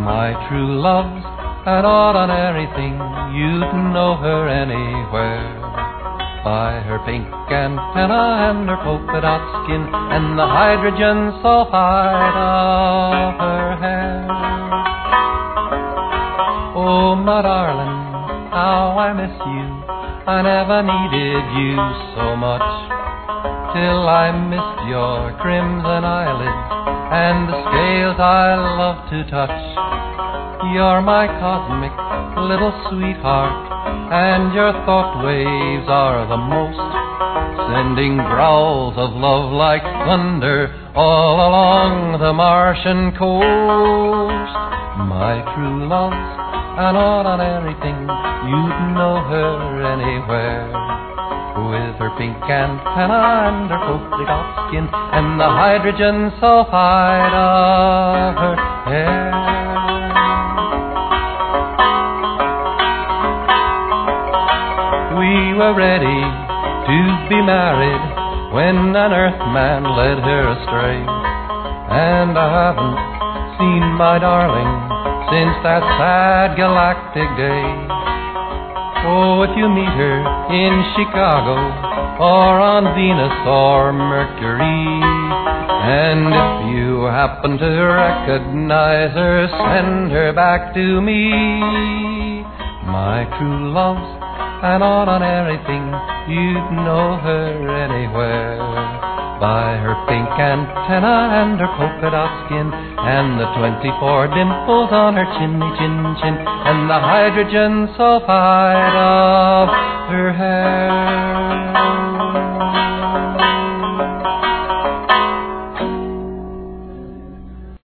My true love's an ordinary thing, you'd know her anywhere. By her pink antenna and her polka dot skin and the hydrogen sulfide of her hair. Oh, my darling, how I miss you. I never needed you so much, till I missed your crimson eyelids and the scales I love to touch. You're my cosmic little sweetheart, and your thought waves are the most, sending growls of love like thunder all along the Martian coast. My true love's an ordinary thing, you'd know her anywhere. With her pink antenna and her polka dot skin and the hydrogen sulfide of her hair. We were ready to be married when an earthman led her astray, and I haven't seen my darling since that sad galactic day. Oh, if you meet her in Chicago or on Venus or Mercury, and if you happen to recognize her, send her back to me. My true love's an ordinary thing, you'd know her anywhere. By her pink antenna and her polka dot skin and the 24 dimples on her chinny chin chin and the hydrogen sulfide of her hair.